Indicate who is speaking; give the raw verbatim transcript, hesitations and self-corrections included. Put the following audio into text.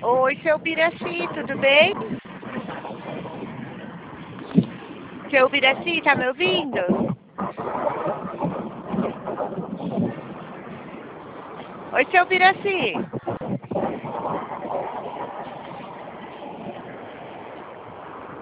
Speaker 1: Oi, seu Biraci, tudo bem? Seu Biraci, tá me ouvindo? Oi, seu Biraci.